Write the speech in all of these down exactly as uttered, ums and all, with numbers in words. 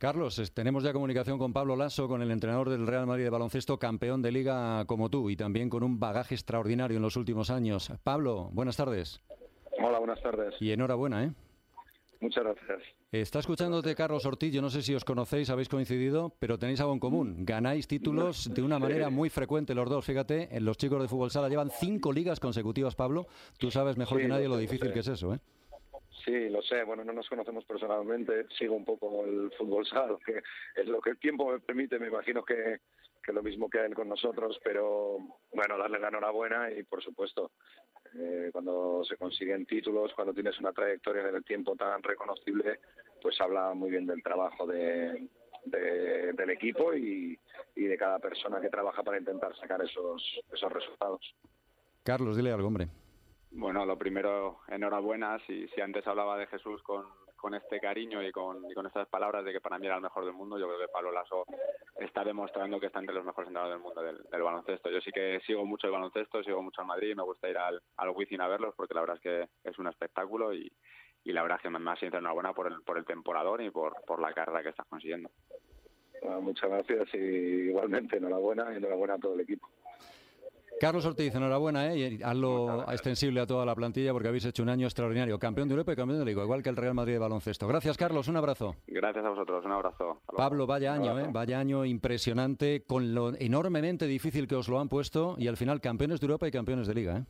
Carlos, es- tenemos ya comunicación con Pablo Laso, con el entrenador del Real Madrid de baloncesto, campeón de Liga como tú y también con un bagaje extraordinario en los últimos años. Pablo, buenas tardes Hola, buenas tardes. y enhorabuena, ¿eh? Muchas gracias. Está escuchándote Carlos Ortiz, yo no sé si os conocéis, habéis coincidido, pero tenéis algo en común. Ganáis títulos de una manera muy frecuente los dos, fíjate, en los chicos de fútbol sala llevan cinco ligas consecutivas, Pablo. Tú sabes mejor Sí, que nadie lo lo sé, difícil lo sé. que es eso, ¿eh? Sí, lo sé. Bueno, no nos conocemos personalmente. Sigo un poco el fútbol sala, que es lo que el tiempo me permite. Me imagino que, que lo mismo que él con nosotros, pero bueno, darle la enhorabuena y, por supuesto, eh, cuando se consiguen títulos, cuando tienes una trayectoria en el tiempo tan reconocible, pues habla muy bien del trabajo de, de- del equipo y, y de cada persona que trabaja para intentar sacar esos, esos resultados. Carlos, dile algo, hombre. Bueno, lo primero, enhorabuena. Si, si antes hablaba de Jesús con, con este cariño y con, y con estas palabras de que para mí era el mejor del mundo, yo creo que Pablo Laso está demostrando que está entre los mejores entrenadores del mundo del, del baloncesto. Yo sí que sigo mucho el baloncesto, sigo mucho al Madrid, me gusta ir al, al Wizzing a verlos porque la verdad es que es un espectáculo y, y la verdad es que me más sincero enhorabuena por el, por el temporador y por, por la carrera que estás consiguiendo. Bueno, muchas gracias y igualmente enhorabuena y enhorabuena a todo el equipo. Carlos Ortiz, enhorabuena, ¿eh? Y hazlo Muchas gracias. extensible a toda la plantilla porque habéis hecho un año extraordinario. Campeón de Europa y campeón de Liga, igual que el Real Madrid de baloncesto. Gracias, Carlos, un abrazo. Gracias a vosotros, un abrazo. Hasta luego. Pablo, vaya Un año, abrazo. ¿eh? Vaya año impresionante, con lo enormemente difícil que os lo han puesto y al final campeones de Europa y campeones de Liga, ¿eh?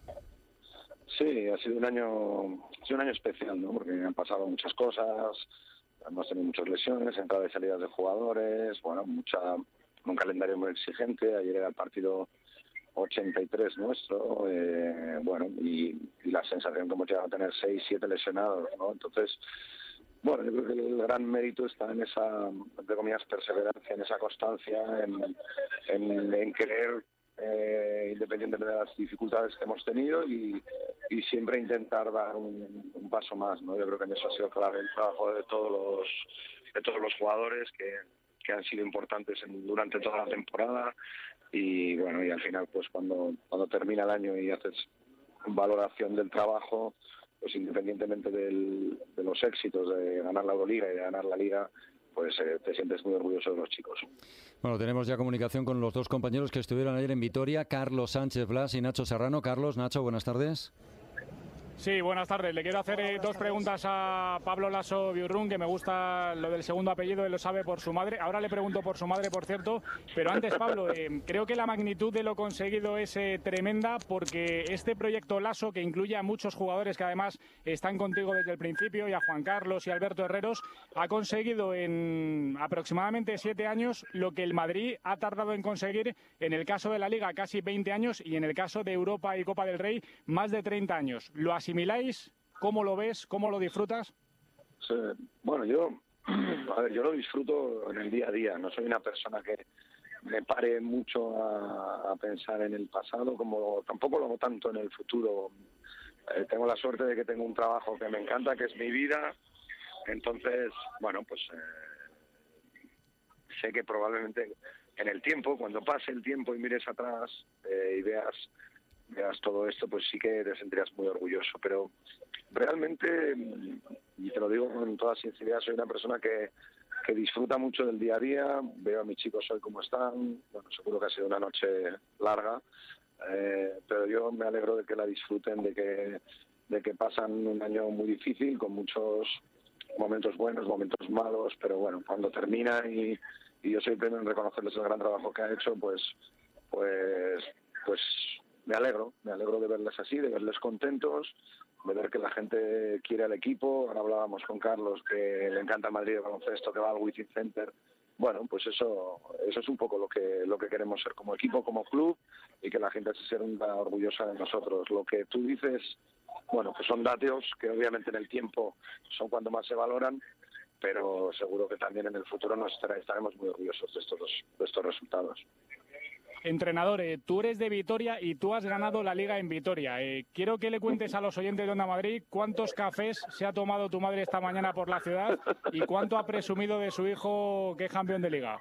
Sí, ha sido un año, ha sido un año especial, ¿no? Porque han pasado muchas cosas, hemos tenido muchas lesiones, entradas y salidas de jugadores, bueno, mucha, un calendario muy exigente. Ayer era el partido ochenta y tres nuestro, eh, bueno, y, y la sensación que hemos llegado a tener seis, siete lesionados, ¿no? Entonces, bueno, yo creo que el gran mérito está en esa, entre comillas, perseverancia, en esa constancia, en, en, en querer, eh, independientemente de las dificultades que hemos tenido, y, y siempre intentar dar un, un paso más, ¿no? Yo creo que en eso ha sido clave el trabajo de todos los, de todos los jugadores que, que han sido importantes en, durante toda la temporada. Y bueno, y al final, pues cuando, cuando termina el año y haces valoración del trabajo, pues independientemente del, de los éxitos de ganar la Euroliga y de ganar la Liga, pues eh, te sientes muy orgulloso de los chicos. Bueno, tenemos ya comunicación con los dos compañeros que estuvieron ayer en Vitoria, Carlos Sánchez Blas y Nacho Serrano. Carlos, Nacho, buenas tardes. Sí, buenas tardes. Le quiero hacer eh, dos preguntas a Pablo Laso Biurrun, que me gusta lo del segundo apellido, él lo sabe por su madre. Ahora le pregunto por su madre, por cierto. Pero antes, Pablo, eh, creo que la magnitud de lo conseguido es eh, tremenda, porque este proyecto Laso, que incluye a muchos jugadores que además están contigo desde el principio, y a Juan Carlos y a Alberto Herreros, ha conseguido en aproximadamente siete años lo que el Madrid ha tardado en conseguir en el caso de la Liga casi veinte años y en el caso de Europa y Copa del Rey más de treinta años. ¿Lo asimiláis? ¿Cómo lo ves? ¿Cómo lo disfrutas? Sí, bueno, yo, a ver, yo lo disfruto en el día a día. No soy una persona que me pare mucho a, a pensar en el pasado, como tampoco lo hago tanto en el futuro. Eh, tengo la suerte de que tengo un trabajo que me encanta, que es mi vida. Entonces, bueno, pues eh, sé que probablemente en el tiempo, cuando pase el tiempo y mires atrás eh, y veas veas todo esto, pues sí que te sentirías muy orgulloso. Pero realmente, y te lo digo con toda sinceridad, soy una persona que, que disfruta mucho del día a día. Veo a mis chicos hoy como están. Bueno, seguro que ha sido una noche larga, eh, pero yo me alegro de que la disfruten, de que, de que pasan un año muy difícil, con muchos momentos buenos, momentos malos, pero bueno, cuando termina y, y yo soy el primero en reconocerles el gran trabajo que ha hecho, pues pues pues me alegro, me alegro de verles así, de verles contentos, de ver que la gente quiere al equipo. Ahora hablábamos con Carlos que le encanta el Madrid de baloncesto, que va al Wizzing Center. Bueno, pues eso eso es un poco lo que lo que queremos ser como equipo, como club, y que la gente se sienta orgullosa de nosotros. Lo que tú dices, bueno, pues son datos que obviamente en el tiempo son cuando más se valoran, pero seguro que también en el futuro nos estaremos muy orgullosos de estos, de estos resultados. Entrenador, eh, tú eres de Vitoria y tú has ganado la Liga en Vitoria. Eh, quiero que le cuentes a los oyentes de Onda Madrid cuántos cafés se ha tomado tu madre esta mañana por la ciudad y cuánto ha presumido de su hijo que es campeón de Liga.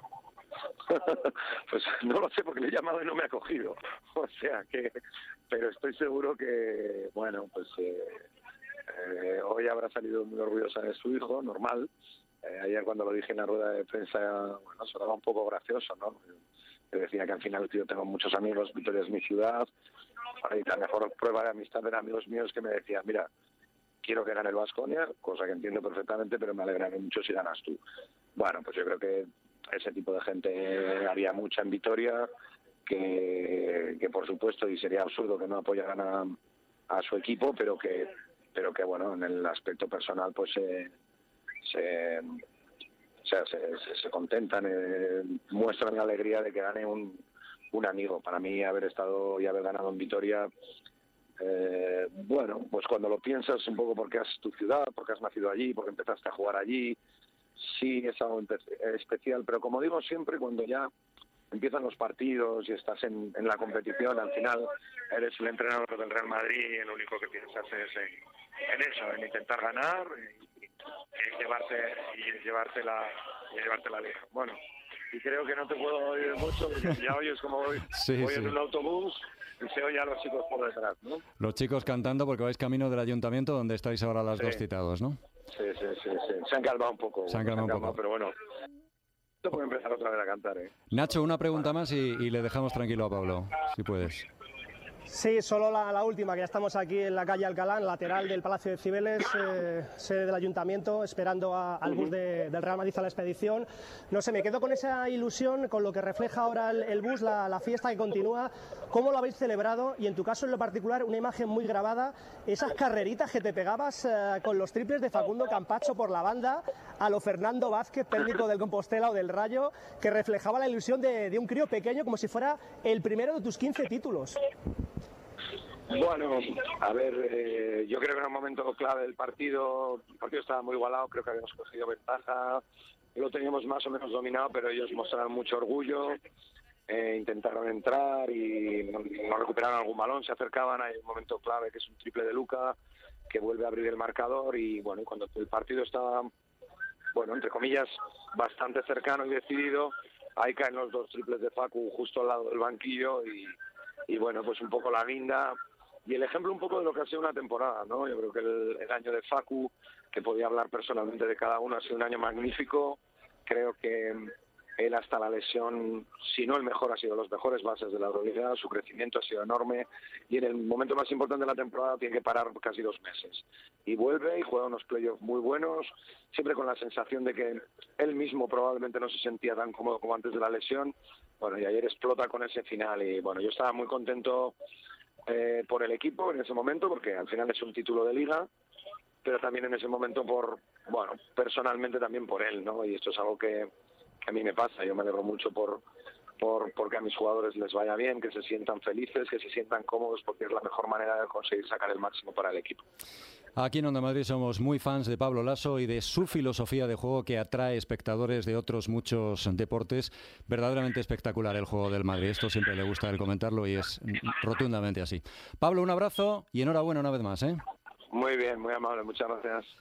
Pues no lo sé, porque le he llamado y no me ha cogido. O sea que, pero estoy seguro que, bueno, pues eh, eh, hoy habrá salido muy orgullosa de su hijo, normal. Eh, ayer cuando lo dije en la rueda de prensa, bueno, sonaba un poco gracioso, ¿no? Te decía que al final yo tengo muchos amigos, Vitoria es mi ciudad, y la mejor prueba de amistad de amigos míos que me decían, mira, quiero que gane el Baskonia, cosa que entiendo perfectamente, pero me alegraré mucho si ganas tú. Bueno, pues yo creo que ese tipo de gente haría mucha en Vitoria, que, que por supuesto, y sería absurdo que no apoyaran a, a su equipo, pero que, pero que bueno, en el aspecto personal, pues eh, se... O sea, se, se, se contentan, eh, muestran la alegría de que gane un, un amigo. Para mí, haber estado y haber ganado en Vitoria, eh, bueno, pues cuando lo piensas un poco porque es tu ciudad, porque has nacido allí, porque empezaste a jugar allí, sí es algo especial. Pero como digo siempre, cuando ya empiezan los partidos y estás en, en la competición, al final eres el entrenador del Real Madrid y el único que piensas es en, en eso, en intentar ganar y, y llevarte y llevarte la y llevarte la liga. Bueno, y creo que no te puedo oír mucho porque ya oyes como voy, sí, voy sí. en un autobús y se oye a los chicos por detrás, ¿no? Los chicos cantando porque vais camino del ayuntamiento donde estáis ahora las sí. dos citados, ¿no? Sí, sí, sí, sí. Se han calmado un poco. Se han calmado, se han calmado un poco. Pero bueno, esto puede empezar otra vez a cantar, ¿eh? Nacho, una pregunta más y, y le dejamos tranquilo a Pablo, si puedes. Sí, solo la, la última, que ya estamos aquí en la calle Alcalá, lateral del Palacio de Cibeles, eh, sede del Ayuntamiento, esperando a, al bus de, del Real Madrid a la expedición. No sé, me quedo con esa ilusión, con lo que refleja ahora el, el bus, la, la fiesta que continúa. ¿Cómo lo habéis celebrado? Y en tu caso, en lo particular, una imagen muy grabada, esas carreritas que te pegabas eh, con los triples de Facundo Campacho por la banda, a lo Fernando Vázquez, técnico del Compostela o del Rayo, que reflejaba la ilusión de, de un crío pequeño, como si fuera el primero de tus quince títulos. Bueno, a ver, eh, yo creo que era un momento clave del partido. El partido estaba muy igualado, creo que habíamos cogido ventaja, lo teníamos más o menos dominado, pero ellos mostraron mucho orgullo, eh, intentaron entrar y no, no recuperaron algún balón, se acercaban. Hay un momento clave que es un triple de Luka que vuelve a abrir el marcador y bueno, y cuando el partido estaba, bueno, entre comillas, bastante cercano y decidido, ahí caen los dos triples de Facu justo al lado del banquillo y, y bueno, pues un poco la guinda y el ejemplo un poco de lo que ha sido una temporada, ¿no? Yo creo que el, el año de Facu, que podía hablar personalmente de cada uno, ha sido un año magnífico. Creo que él hasta la lesión, si no el mejor, ha sido los mejores bases de la Euroliga, su crecimiento ha sido enorme y en el momento más importante de la temporada tiene que parar casi dos meses. Y vuelve y juega unos playoffs muy buenos, siempre con la sensación de que él mismo probablemente no se sentía tan cómodo como antes de la lesión. Bueno, y ayer explota con ese final y bueno, yo estaba muy contento eh, por el equipo en ese momento, porque al final es un título de liga, pero también en ese momento por, bueno, personalmente también por él, ¿no? Y esto es algo que, que a mí me pasa, yo me alegro mucho por, por porque a mis jugadores les vaya bien, que se sientan felices, que se sientan cómodos, porque es la mejor manera de conseguir sacar el máximo para el equipo. Aquí en Onda Madrid somos muy fans de Pablo Laso y de su filosofía de juego que atrae espectadores de otros muchos deportes. Verdaderamente espectacular el juego del Madrid. Esto siempre le gusta el comentarlo y es rotundamente así. Pablo, un abrazo y enhorabuena una vez más, ¿eh? Muy bien, muy amable, muchas gracias.